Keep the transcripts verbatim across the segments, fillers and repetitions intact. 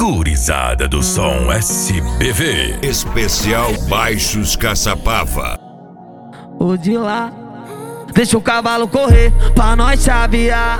Gurizada do som S B V. Especial Baixos Caçapava. O de lá, deixa o cavalo correr pra nós chavear.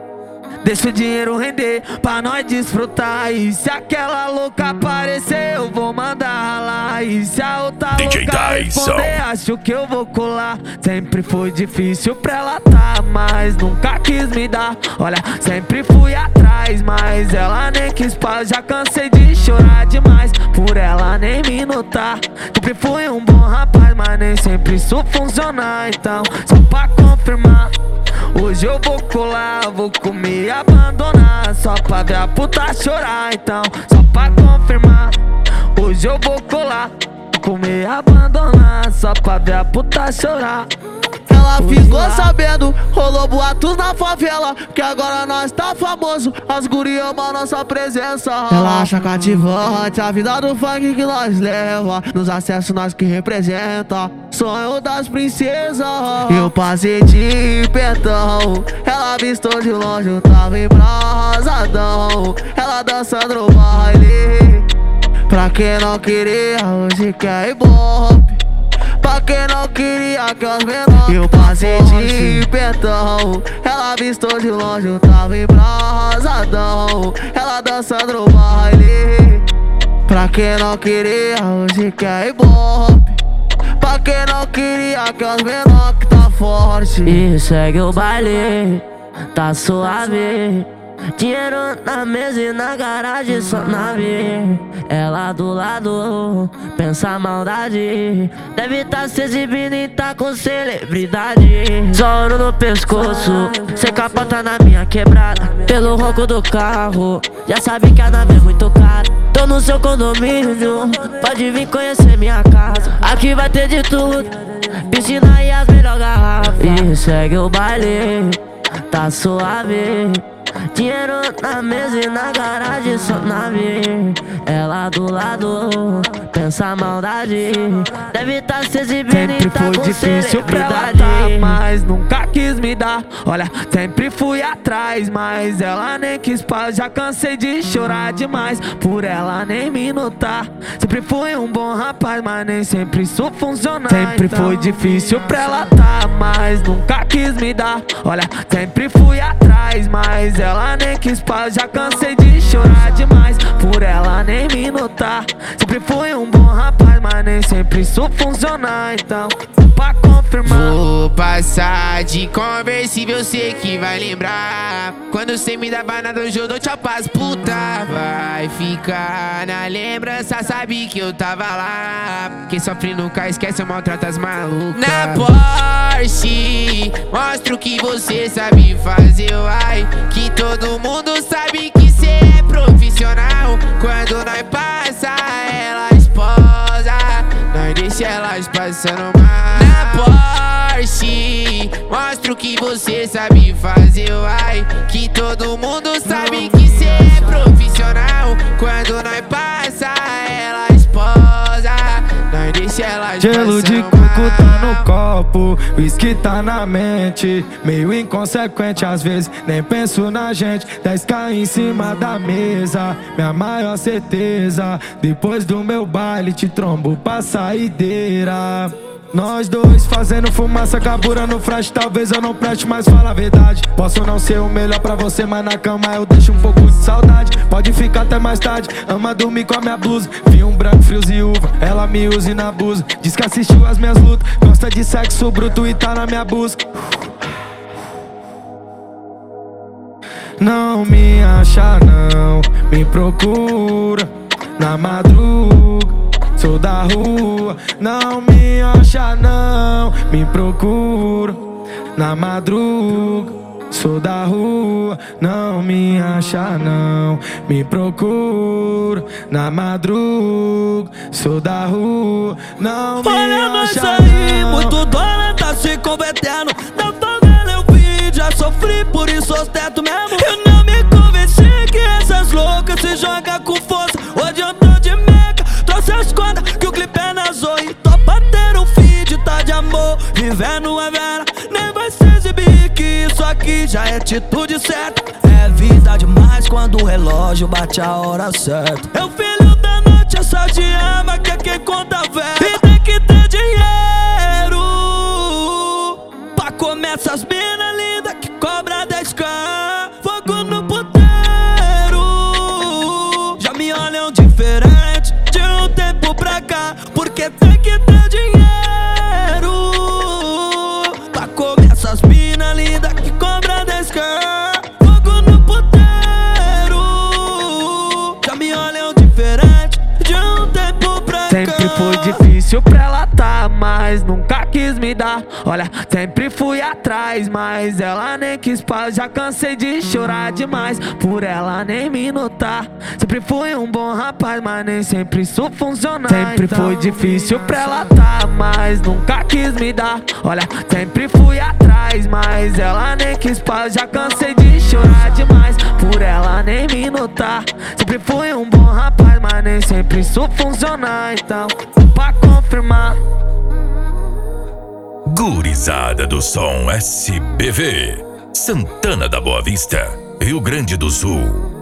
Deixa o dinheiro render pra nós desfrutar. E se aquela louca aparecer, eu vou mandar ralar. E se a outra D J louca Dyson responder, acho que eu vou colar. Sempre foi difícil pra ela tá, mas nunca quis me dar. Olha, sempre fui atrás, mas ela nem quis paz. Já cansei de chorar demais por ela nem me notar. Sempre fui um bom rapaz, mas nem sempre isso funciona. Então, só pra confirmar, hoje eu vou colar, vou comer e abandonar, só pra ver a puta chorar. Então, só pra confirmar, hoje eu vou colar, vou comer e abandonar, só pra ver a puta chorar. Ela ficou sabendo, rolou boatos na favela, que agora nós tá famoso, as gurias amam nossa presença. Ela acha cativante a vida do funk que nós leva, nos acessos nós que representa, sonho das princesas. Eu passei de pentão, ela vistou de longe, eu tava embrasadão, ela dançando no baile. Pra quem não queria, hoje quer ibope. Pra quem não queria que os menores, eu passei de pentão, ela vistou de longe, eu tava embrasadão, ela dançando no baile. Pra quem não queria, hoje quer ibope. Pra quem não queria que os menores que tá forte. E segue o baile, tá suave. Dinheiro na mesa e na garagem só nave. Ela do lado, pensa maldade. Deve tá se exibindo e tá com celebridade. Só ouro no pescoço, cê capota na minha quebrada. Pelo ronco do carro, já sabe que a nave é muito cara. Tô no seu condomínio, pode vir conhecer minha casa. Aqui vai ter de tudo, piscina e as melhores garrafas. E segue o baile, tá suave. Dinheiro na mesa e na garagem só nave. Ela do lado, pensa maldade. Deve tá se exibindo e tá com difícil pra ela tá, mas nunca quis me dar. Olha, sempre fui atrás, mas ela nem quis paz. Já cansei de chorar demais por ela nem me notar. Sempre fui um bom rapaz, mas nem sempre isso funciona. Sempre então foi difícil pra ela tá, mas nunca quis me dar. Olha, sempre fui atrás, mas ela nem quis paz. Já cansei de chorar demais por ela nem me notar. Sempre fui um bom rapaz, mas nem sempre isso funciona. Então, pra confirmar, vou passar de conversível, sei que vai lembrar. Quando cê me dava nada, hoje eu dou tchau pras puta. Vai ficar na lembrança, sabe que eu tava lá. Quem sofre nunca esquece, eu maltrato as malucas. Na Porsche, mostra o que você sabe fazer, vai. Que todo mundo sabe que cê é profissional. Quando nós passa, ela esposa, nós deixa elas passando mal. Na Porsche, mostra o que você sabe fazer, vai. Que todo mundo sabe que cê é profissional. Quando nós passa, ela esposa, nós deixa elas gelo de coco tá no copo, whisky tá na mente. Meio inconsequente às vezes, nem penso na gente. dez k em cima da mesa, minha maior certeza. Depois do meu baile te trombo pra saideira. Nós dois fazendo fumaça, cabura no flash. Talvez eu não preste, mas fala a verdade. Posso não ser o melhor pra você, mas na cama eu deixo um pouco de saudade. Pode ficar até mais tarde, ama dormir com a minha blusa. Vi um branco, frios e uva, ela me usa e na abusa. Diz que assistiu as minhas lutas, gosta de sexo bruto e tá na minha busca. Não me acha não, me procura na madruga. Sou da rua, não me acha não, me procura na madruga. Sou da rua, não me acha não, me procura na madruga. Sou da rua, não me olha acha nós aí, não. muito dólar tá se convertendo. Na favela eu vi, já sofri, por isso ostento mesmo. Eu não me convenci que essas loucas se jogam com força. Hoje eu tô de meca, trouxe as contas que o clipe é na Zoe. Topa ter um feed, tá de amor, vivendo a vera. Nem vai se exibir que isso aqui já é atitude certa. É vida demais quando o relógio bate a hora certa. É o filho da noite, é só te ama, que é quem conta a verba. E tem que ter dinheiro pra comer essas mina linda que cobra dez k. Fogo no puteiro, já me olham diferente de um tempo pra cá. Porque tem que ter dinheiro pra comer essas mina linda que cobra dez k. Fogo no puteiro, já me olham diferente de um tempo pra cá. Sempre foi difícil pra ela tá, mas nunca quis me dar. Olha, sempre fui atrás, mas ela nem quis paz. Já cansei de chorar demais por ela nem me notar. Sempre fui um bom rapaz, mas nem sempre isso funciona. Sempre então, foi difícil pra ela tá, mas nunca quis me dar. Olha, sempre fui atrás, mas ela nem quis paz. Já cansei de chorar demais por ela nem me notar. Sempre fui um bom rapaz, mas nem sempre isso funciona. Então, pra confirmar, Gurizada do Som S B V, Santana da Boa Vista, Rio Grande do Sul.